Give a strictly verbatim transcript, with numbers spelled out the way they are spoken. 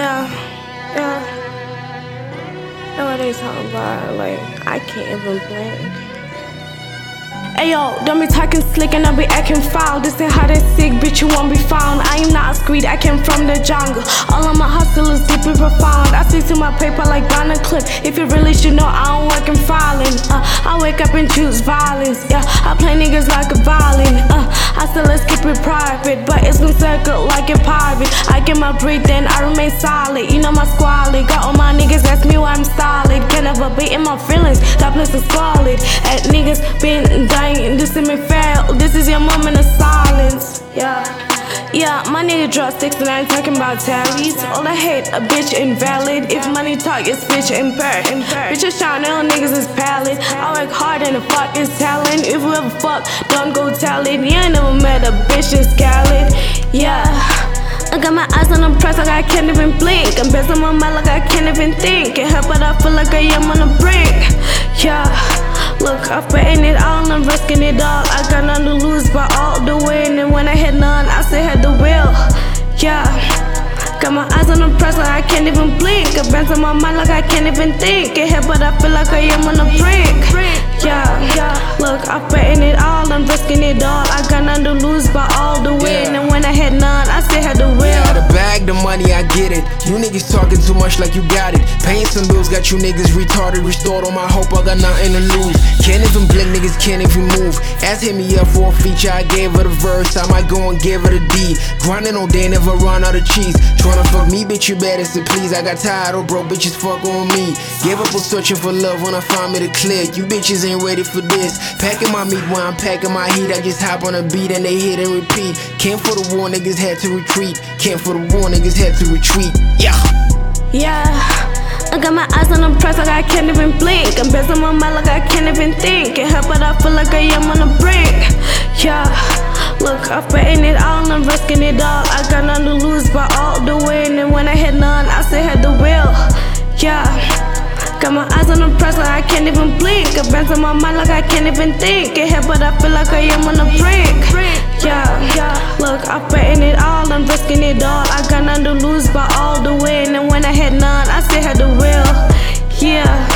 Yeah, yeah. Know what they talking about? Like, I can't even blink. Ayo, don't be talking slick and don't be acting foul. This ain't how they sick, bitch, you won't be found. I am not a screed, I came from the jungle. All of my hustle is deep and profound. I stick to my paper like Donna Clip. If you really should know, I don't work in filing. Uh, I wake up and choose violence. Yeah, I play niggas like a violin. Uh, I still let's keep it private, but it's gonna circle like a pirate. I get my breath and I remain solid. You know my squalid. Got all my niggas, that's me why I'm solid. Can't ever be in my feelings, that place is squalid. At niggas been dying. This is me fail, this is your moment of silence. Yeah, yeah, my nigga drop six and I ain't talking about tallies. All I hate, a bitch invalid. If money talk, it's bitch impaired. Bitches shine on niggas is pallid. I work hard and the fuck is talent. If we ever fuck, don't go tell it. You ain't never met a bitch in Scarlet. Yeah, I got my eyes on the prize like I can't even blink. I'm based on my mind like I can't even think. Can't help but I feel like I am on a brink. Yeah, look, I'm betting it all, I'm risking it all. I got none to lose but all to win. And when I had none, I still had the will. Yeah, got my eyes on the prize like I can't even blink. I'm based on my mind like I can't even think. Can't help but I feel like I am on a brink. Yeah, yeah, look, I'm betting it all, I'm risking it all. I got none to lose but all to win. And when I had none, I still had the will. Yeah, the bag, the money, I get it. You niggas talking too much like you got it. Paying some bills got you niggas retarded. Restored on my hope, I got nothing to lose. Can't even blink, niggas can't even move. Ass hit me up for a feature, I gave her the verse. I might go and give her the D. Grinding all day, never run out of cheese. Tryna fuck me, bitch, you better to please. I got tired of broke bitches fuck on me. Gave up on searching for love when I find me the click. You bitches ain't ready for this. Packing my meat while I'm packing my heat. I just hop on a beat and they hit and repeat. Came for the war, niggas had to retreat. Came for the war, niggas had to retreat. Yeah. Yeah, I got my eyes on the prize like I can't even blink. I'm based on my mind like I can't even think. Can't help but I feel like I am on a brink. Yeah, look, I'm betting it all, I'm risking it all. I got none to lose but all to win. And when I had none, I still had the will. Yeah, got my eyes on the prize like I can't even blink. I'm based on my mind like I can't even think. Can't help but I feel like I am on a brink. Yeah, yeah, look, I'm betting it all, I'm risking it all. I got none to lose but all to win. And when I had none, I still had the will. Yeah.